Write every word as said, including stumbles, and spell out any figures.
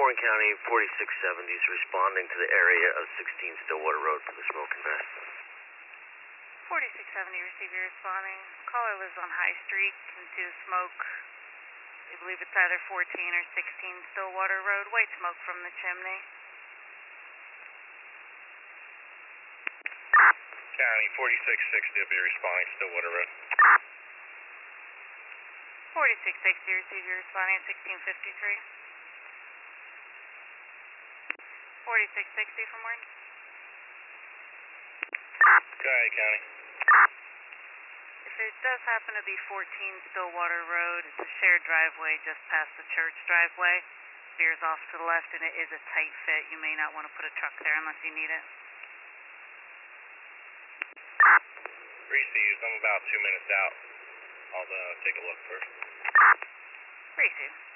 Warren County, forty-six seventy is responding to the area of sixteen Stillwater Road for the smoke and vest. forty-six seventy, receiver responding. Caller lives on High Street, can see the smoke. I believe it's either fourteen or sixteen Stillwater Road. White smoke from the chimney. County, forty-six sixty will be responding Stillwater Road. forty-six sixty, receiver responding at sixteen fifty-three. forty-six sixty from Warren. Go ahead, County. If it does happen to be fourteen Stillwater Road, it's a shared driveway just past the church driveway. Veers off to the left and it is a tight fit. You may not want to put a truck there unless you need it. Received. I'm about two minutes out. I'll uh, take a look first. Receive.